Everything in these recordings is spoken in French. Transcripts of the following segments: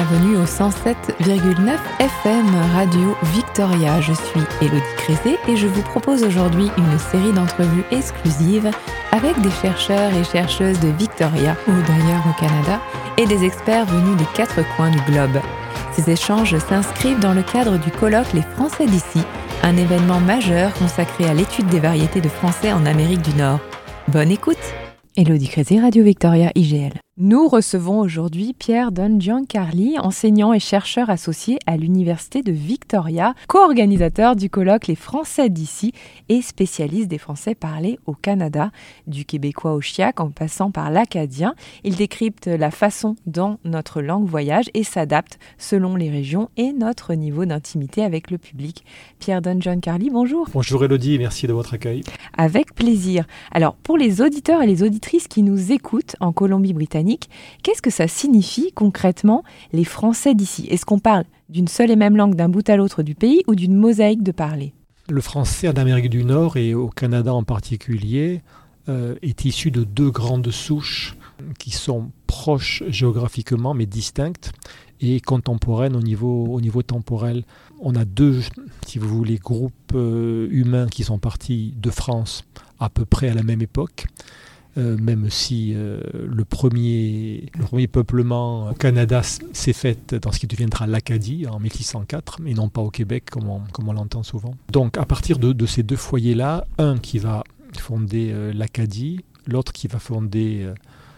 bienvenue au 107,9 FM Radio Victoria. Je suis Élodie Crézé et je vous propose aujourd'hui une série d'entrevues exclusives avec des chercheurs et chercheuses de Victoria ou d'ailleurs au Canada et des experts venus des 4 coins du globe. Ces échanges s'inscrivent dans le cadre du colloque Les Français d'ici, un événement majeur consacré à l'étude des variétés de français en Amérique du Nord. Bonne écoute! Élodie Crézé, Radio Victoria IGL. Nous recevons aujourd'hui Pierre Don Giancarli, enseignant et chercheur associé à l'Université de Victoria, co-organisateur du colloque Les Français d'ici et spécialiste des Français parlés au Canada, du québécois au chiac en passant par l'acadien. Il décrypte la façon dont notre langue voyage et s'adapte selon les régions et notre niveau d'intimité avec le public. Pierre Don Giancarli, bonjour. Bonjour Élodie, merci de votre accueil. Avec plaisir. Alors, pour les auditeurs et les auditrices qui nous écoutent en Colombie-Britannique, qu'est-ce que ça signifie concrètement les Français d'ici ? Est-ce qu'on parle d'une seule et même langue d'un bout à l'autre du pays ou d'une mosaïque de parler ? Le français en Amérique du Nord et au Canada en particulier est issu de 2 grandes souches qui sont proches géographiquement mais distinctes et contemporaines au niveau temporel. On a 2, si vous voulez, groupes humains qui sont partis de France à peu près à la même époque. Même si le premier peuplement au Canada s'est fait dans ce qui deviendra l'Acadie en 1604, mais non pas au Québec comme on l'entend souvent. Donc à partir de ces 2 foyers-là, un qui va fonder l'Acadie, l'autre qui va fonder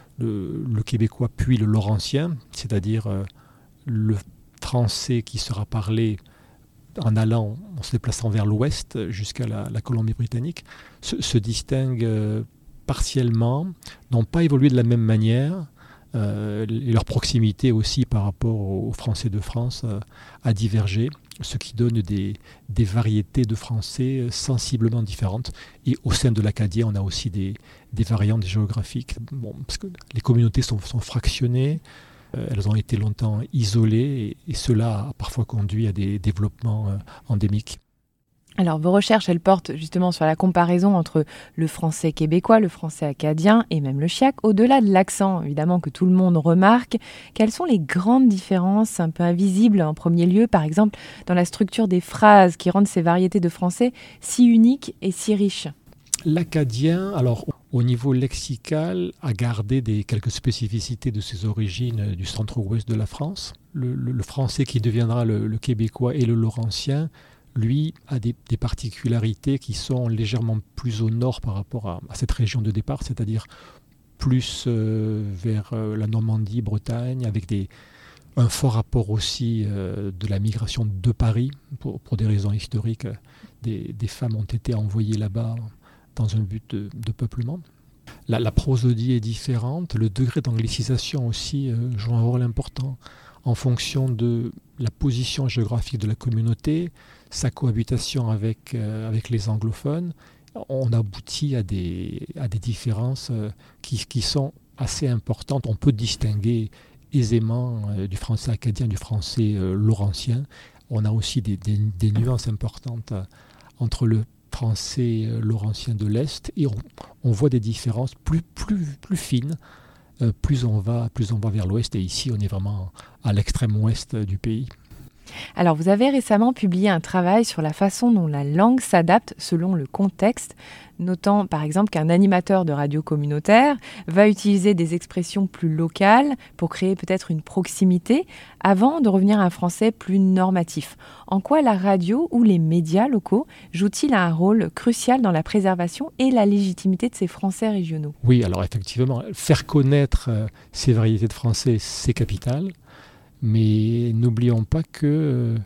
le québécois puis le laurentien, c'est-à-dire le français qui sera parlé en se déplaçant vers l'ouest jusqu'à la Colombie-Britannique, se distingue partiellement, n'ont pas évolué de la même manière, et leur proximité aussi par rapport aux Français de France a divergé, ce qui donne des variétés de français sensiblement différentes. Et au sein de l'Acadien, on a aussi des variantes géographiques, parce que les communautés sont fractionnées, elles ont été longtemps isolées, et cela a parfois conduit à des développements endémiques. Alors, vos recherches, elles portent justement sur la comparaison entre le français québécois, le français acadien et même le chiac. Au-delà de l'accent, évidemment, que tout le monde remarque, quelles sont les grandes différences un peu invisibles en premier lieu, par exemple, dans la structure des phrases qui rendent ces variétés de français si uniques et si riches ? L'acadien, alors au niveau lexical, a gardé quelques spécificités de ses origines du centre-ouest de la France. Le français qui deviendra le québécois et le laurentien, lui, a des particularités qui sont légèrement plus au nord par rapport à cette région de départ, c'est-à-dire plus vers la Normandie, Bretagne, avec un fort rapport aussi de la migration de Paris. Pour des raisons historiques, des femmes ont été envoyées là-bas dans un but de peuplement. La prosodie est différente, le degré d'anglicisation aussi joue un rôle important en fonction de la position géographique de la communauté, sa cohabitation avec les anglophones. On aboutit à des différences qui sont assez importantes. On peut distinguer aisément du français acadien, du français laurentien. On a aussi des nuances importantes entre le français laurentien de l'Est, et on voit des différences plus fines. Plus on va vers l'ouest, et ici on est vraiment à l'extrême ouest du pays. Alors, vous avez récemment publié un travail sur la façon dont la langue s'adapte selon le contexte, notant par exemple qu'un animateur de radio communautaire va utiliser des expressions plus locales pour créer peut-être une proximité avant de revenir à un français plus normatif. En quoi la radio ou les médias locaux jouent-ils un rôle crucial dans la préservation et la légitimité de ces français régionaux ? Oui, alors effectivement, faire connaître ces variétés de français, c'est capital. Mais n'oublions pas qu'une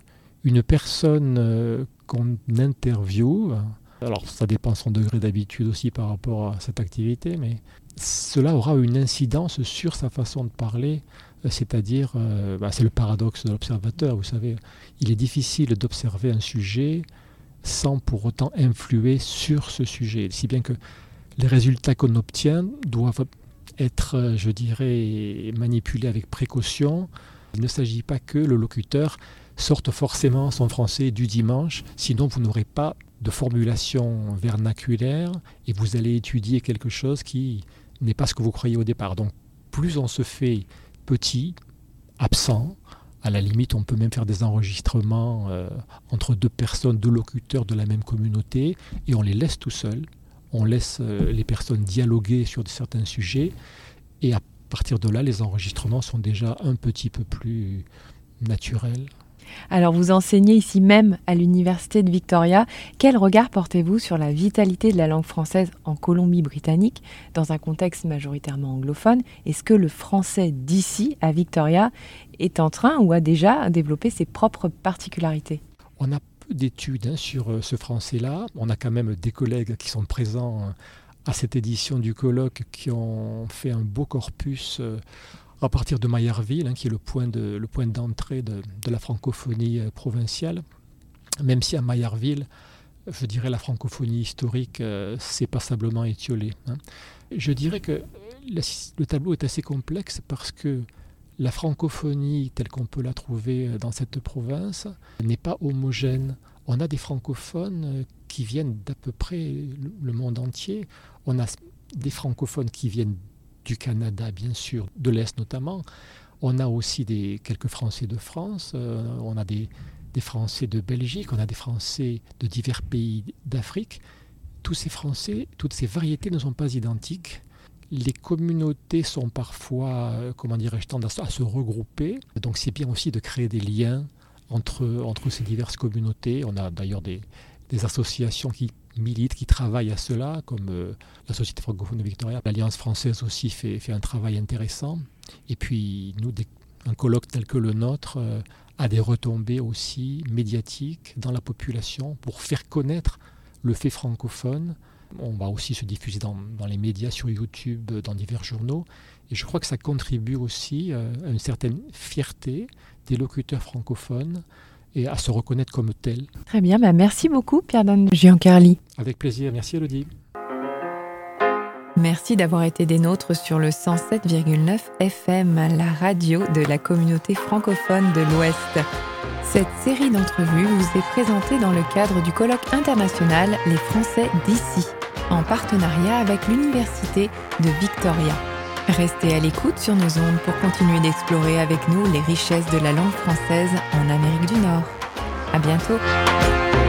personne qu'on interviewe, alors ça dépend de son degré d'habitude aussi par rapport à cette activité, mais cela aura une incidence sur sa façon de parler, c'est-à-dire, c'est le paradoxe de l'observateur, vous savez, il est difficile d'observer un sujet sans pour autant influer sur ce sujet, si bien que les résultats qu'on obtient doivent être, je dirais, manipulés avec précaution. Il ne s'agit pas que le locuteur sorte forcément son français du dimanche, sinon vous n'aurez pas de formulation vernaculaire et vous allez étudier quelque chose qui n'est pas ce que vous croyez au départ. Donc plus on se fait petit, absent, À la limite, on peut même faire des enregistrements entre deux personnes, deux locuteurs de la même communauté, et on les laisse tout seuls. On laisse les personnes dialoguer sur certains sujets, et à partir de là, les enregistrements sont déjà un petit peu plus naturels. Alors vous enseignez ici même à l'Université de Victoria. Quel regard portez-vous sur la vitalité de la langue française en Colombie-Britannique, dans un contexte majoritairement anglophone? Est-ce que le français d'ici, à Victoria, est en train ou a déjà développé ses propres particularités? On a peu d'études sur ce français-là. On a quand même des collègues qui sont présents à cette édition du colloque qui ont fait un beau corpus à partir de Mayerville, qui est le point d'entrée de la francophonie provinciale. Même si à Mayerville, je dirais la francophonie historique s'est passablement étiolée. Je dirais que le tableau est assez complexe parce que la francophonie telle qu'on peut la trouver dans cette province n'est pas homogène. On a des francophones qui viennent d'à peu près le monde entier. On a des francophones qui viennent du Canada, bien sûr, de l'Est notamment. On a aussi quelques Français de France, on a des Français de Belgique, on a des Français de divers pays d'Afrique. Tous ces Français, toutes ces variétés ne sont pas identiques. Les communautés sont parfois, tendent à se regrouper. Donc c'est bien aussi de créer des liens entre ces diverses communautés. On a d'ailleurs des associations qui militent, qui travaillent à cela, comme la Société francophone de Victoria. L'Alliance française aussi fait un travail intéressant. Et puis, nous, un colloque tel que le nôtre a des retombées aussi médiatiques dans la population pour faire connaître le fait francophone. On va aussi se diffuser dans les médias, sur YouTube, dans divers journaux. Et je crois que ça contribue aussi à une certaine fierté des locuteurs francophones et à se reconnaître comme tel. Très bien, merci beaucoup Pierre-Dan Giancarli. Avec plaisir, merci Elodie. Merci d'avoir été des nôtres sur le 107,9 FM, la radio de la communauté francophone de l'Ouest. Cette série d'entrevues vous est présentée dans le cadre du colloque international Les Français d'ici, en partenariat avec l'Université de Victoria. Restez à l'écoute sur nos ondes pour continuer d'explorer avec nous les richesses de la langue française en Amérique du Nord. À bientôt!